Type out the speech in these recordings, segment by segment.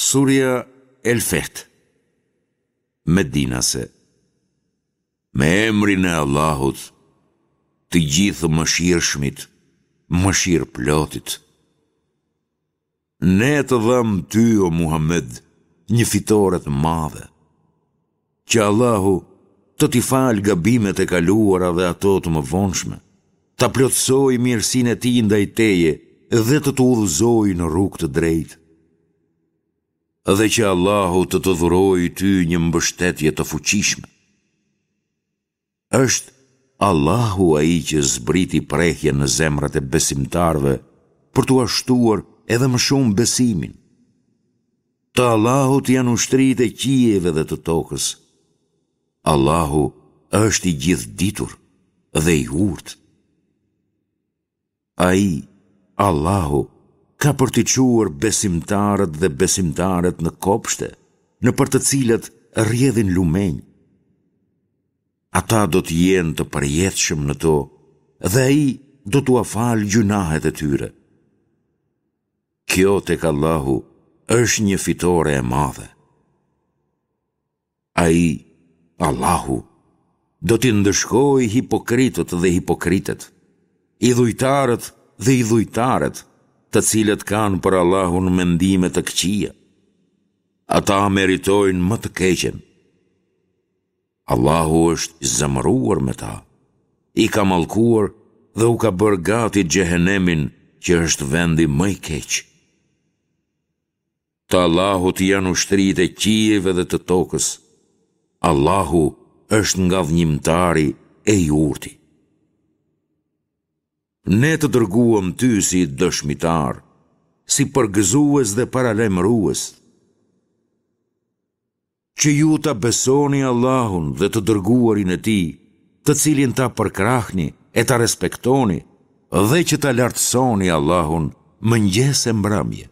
Surja El Feth, Medinase. Me emrin e Allahut, të gjithë mëshirshmit, mëshirë plotit. Ne të dhëm ty, o Muhammed, një fitore të madhe, që Allahu të t'i falë gabimet e kaluara dhe ato të mëvonshme, ta plotësoj mirësinë e tij ndaj teje dhe të udhëzoj në rrugë të drejtë. Dhe që Allahu të dhurojë ty një mbështetje të fuqishme. Është Allahu ai që zbriti prehjen në zemrat e besimtarëve për t'u ashtuar edhe më shumë besimin. Të Allahut janë ushtritë e qiejve dhe të tokës. Allahu është i gjithditur dhe i urtë. Ai, Allahu, ka për t'i quar besimtarët dhe besimtarët në kopshte, në për të cilat rrjedhin lumenj. Ata do t'jenë të përjetshëm në to, dhe ai do t'u falë gjunahet e tyre. Kjo tek Allahu është një fitore e madhe. Ai, Allahu, do t'i ndëshkojë hipokritët dhe hipokritet, idhujtarët dhe idhujtarët, të cilët kanë për Allahun mendime të këqija. Ata meritojnë më të keqen. Allahu është i zemëruar me ta, i ka mallkuar dhe u ka bërë gati xhehenemin që është vendi më i keq. Të Allahut janë ushtritë e qiejve dhe të tokës. Allahu është nga dhënjimtari e i urti. Ne të dërguam ty si dëshmitar, si përgëzues dhe paralajmërues, që ju ta besoni Allahun dhe të dërguarin e tij, të cilin ta përkrahni e ta respektoni, dhe që ta lartësoni Allahun mëngjes e mbrëmje.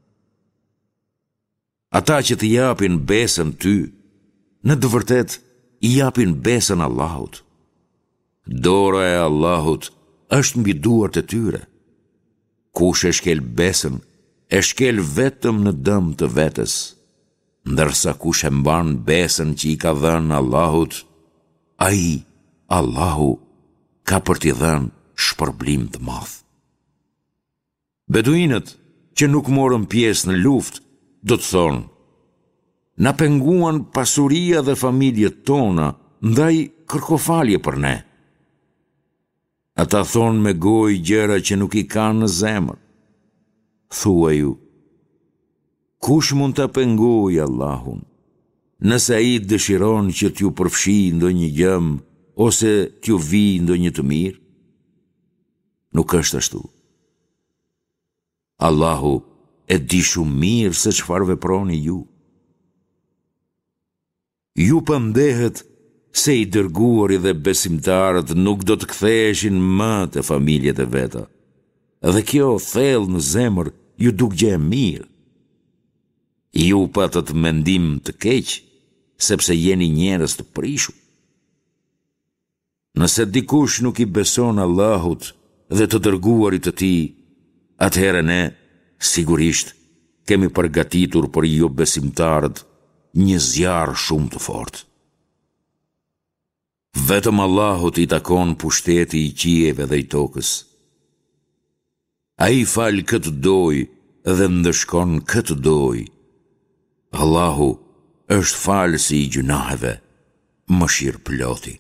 Ata që të japin besën ty, në të vërtet i japin besën Allahut. Dora e Allahut është mbi duart e tyre. Kush e shkel besën, e shkel vetëm në dëm të vetes, ndërsa kush e mban besën që i ka dhënë Allahut, ai, Allahu, ka për t'i dhënë shpërblim të madh. Beduinët që nuk morën pjesë në luftë, do të thonë, na penguan pasuria dhe familjet tona, ndaj kërkofalje për ne. Ata thonë me gojë gjëra që nuk i kanë në zemër. Thua ju, kush mund të pengojë Allahun, nëse ai dëshiron që t'ju përfshijë ndonjë gjëm, ose t'ju vijë ndonjë të mirë? Nuk është ashtu. Allahu e di shumë mirë se çfarë veproni ju. Ju pëndehet se i dërguari dhe besimtarët nuk do të ktheheshin më te familjet e veta. Dhe kjo thellë në zemër ju duk gjë e mirë. Ju patët mendim të keq, sepse jeni njerëz të prishur. Nëse dikush nuk i beson Allahut dhe të dërguarit të tij, atëherë ne, sigurisht, kemi përgatitur për ju besimtarët një zjarr shumë të fortë. Vetëm Allahut i takon pushteti i qiejve dhe i tokës. Ai fal këtë doj dhe ndëshkon këtë doj. Allahu është falësi i gjunaheve, mëshirëploti.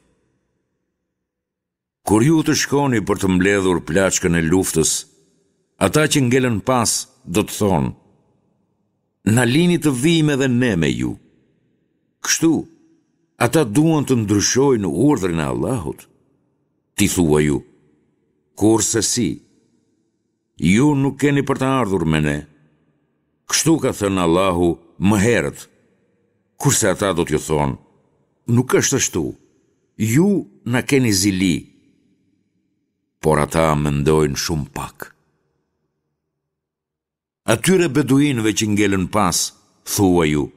Kur ju të shkoni për të mbledhur plaçkën e luftës, ata që ngelen pas do të thonë, na lini të vijmë edhe ne me ju. Kështu, ata duan të ndryshojnë urdhrin e Allahut. Ti thua ju, kurse si, ju nuk keni për të ardhur me ne. Kështu ka thënë Allahu më herët, kurse ata do t'ju thonë, nuk është ashtu, ju na keni zili. Por ata mendojnë shumë pak. Atyre beduinëve që ngelen pas, thua ju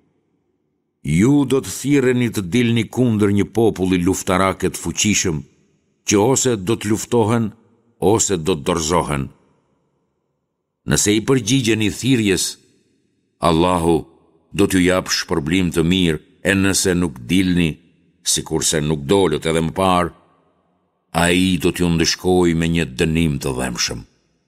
do të thirreni të dilni kundër një populli luftarake të fuqishëm, që ose do të luftohen, ose do të dorëzohen. Nëse i përgjigjeni thirrjes, Allahu do t'ju jap shpërblim të mirë, e nëse nuk dilni, sikurse nuk dolët edhe më parë, ai do t'ju ndëshkojë me një dënim të dhëmshëm.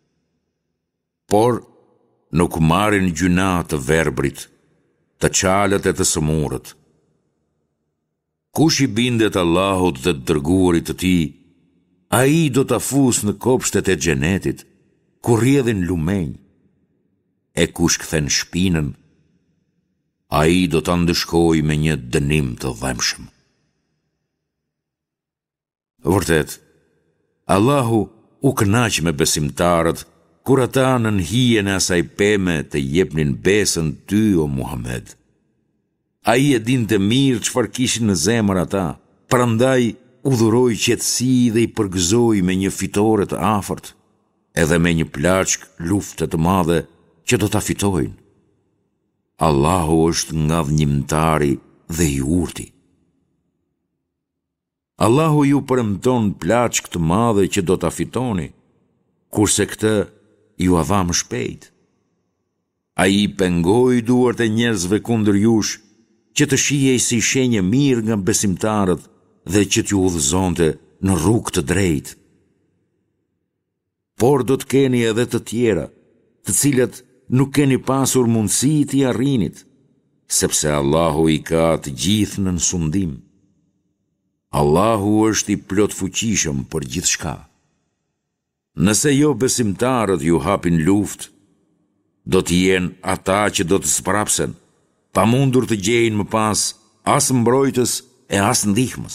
Por nuk marrin gjuna të verbrit, të qalët e të sëmurët. Kush i bindet Allahut dhe të dërguarit të tij, ai do ta fusë në kopshtet e xhenetit, ku rrjedhin lumenj. E kush kthen shpinën, ai do ta ndëshkojë me një dënim të dhëmshëm. Vërtet, Allahu u kënaq me besimtarët kur ata në hijen e asaj peme të jepnin besën ty, o Muhammed. Ai e dinte mirë çfarë kishin në zemër ata, prandaj u dhuroi qetësi dhe i përgëzoi me një fitore të afërt, edhe me një plaçk lufte të madhe që do ta fitojnë. Allahu është nga dhënjimtari dhe i urti. Allahu ju premton plaçk të madhe që do ta fitoni, kurse këtë ju a dha më shpejt. Ai pengoi duart e njerëzve kundër jush, që të shihej si shenjë mirë nga besimtarët dhe që t'ju udhëzonte në rrugë të drejtë. Por do të keni edhe të tjera, të cilët nuk keni pasur mundësi t'i arrinit, sepse Allahu i ka të gjithë në sundim. Allahu është i plot fuqishëm për gjithçka. Nëse jo besimtarët ju hapin luftë, do të jenë ata që do të sprapsen, pa mundur të gjejnë më pas as mbrojtës e as ndihmës.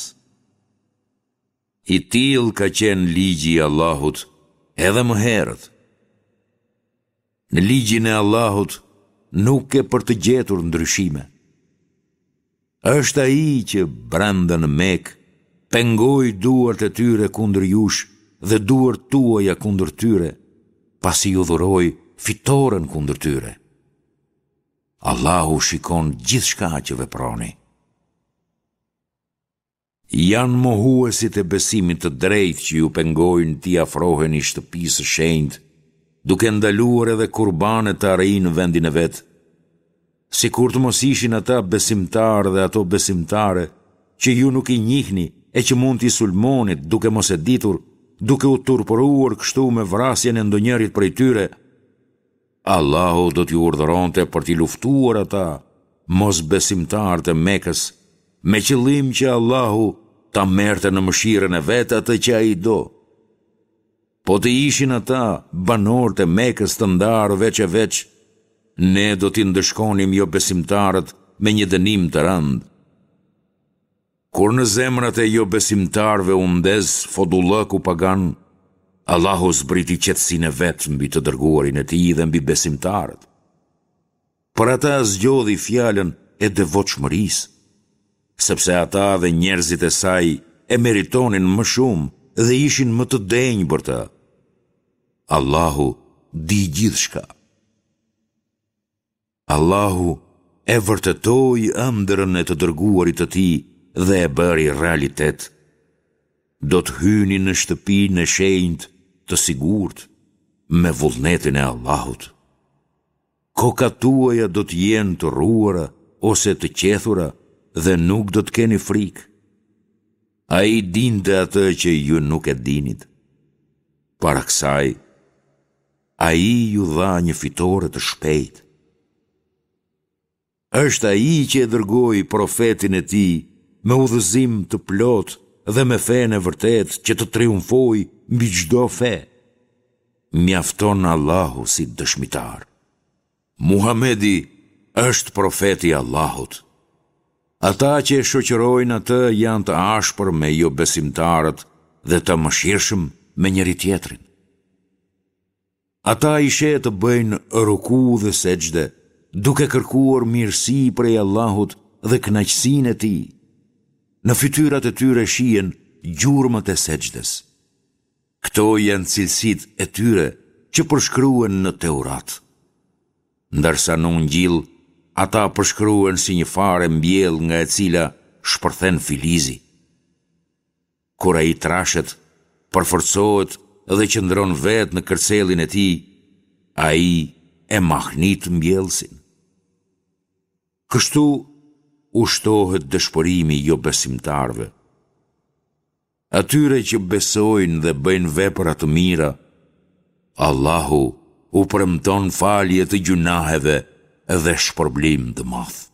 I tillë ka qenë ligji i Allahut edhe më herët. Në ligjin e Allahut nuk e për të gjetur ndryshime. Është ai që brenda në Mekë pengoi duart e tyre kundër jush dhe duart tuaja kundër tyre, pasi ju dhuroi fitoren kundër tyre. Allahu shikon gjithçka që veproni. Janë mohuesit e besimit të drejtë që ju pengojnë t'i afroheni shtëpisë së shenjtë, duke ndaluar edhe kurbanet të arrijnë në vendin e vet, sikur të mos ishin ata besimtarë dhe ato besimtare që ju nuk i njihni e që mund t'i sulmonit duke mos e ditur, duke u turpëruar kështu me vrasjen e ndonjërit prej tyre. Allahu do t'ju urdhëronte për t'i luftuar ata, mos besimtarët e Mekës, me qëllim që Allahu ta merrte në mëshirën e vet atë që ai do. Po të ishin ata banorët e Mekës të ndarë veç e veç, ne do t'i ndëshkonim jo besimtarët me një dënim të rëndë. Kur në zemrat e jo besimtarve u ndez fodullëku pagan, Allahu zbriti qetësinë e vet mbi të dërguarin e tij dhe mbi besimtarët. Për ata zgjodhi fjalën e devotshmërisë, sepse ata dhe njerëzit e saj e meritonin më shumë dhe ishin më të denjë për të. Allahu di gjithçka. Allahu e vërtetoi ëndrrën e të dërguarit të tij dhe e bëri realitet. Do të hyni në shtëpinë e shenjtë të sigurt me vullnetin e Allahut. Kokat tuaja do të jenë të rruara ose të qethura dhe nuk do të keni frikë. Ai dinte atë që ju nuk e dinit. Para kësaj, ai ju dha një fitore të shpejtë. Është ai që e dërgoi profetin e tij me udhëzim të plot dhe me fenë e vërtet që të triumfoj mbi çdo fe. Mjafton Allahu si dëshmitar. Muhamedi është profeti i Allahut. Ata që e shoqërojnë atë janë të ashpër me jo besimtarët dhe të mëshirshëm me njëri tjetrin. Ata i sheh të bëjnë ruku dhe sejdë, duke kërkuar mirësi prej Allahut dhe kënaqësinë e tij. Në fytyrat e tyre shihen gjurmët e sejdës. Këto janë cilësitë e tyre që përshkruen në Teurat. Ndërsa në Ungjil, ata përshkruen si një fare mbjell nga e cila shpërthen filizi. Kur ai trashet, përforcohet dhe qëndron vetë në kërcelin e tij, ai e mahnit mbjellsin. Kështu ushtohet dëshpërimi jo besimtarve. Atyre që besojnë dhe bëjnë vepra të mira, Allahu u premton falje të gjunaheve dhe shpërblim të madh.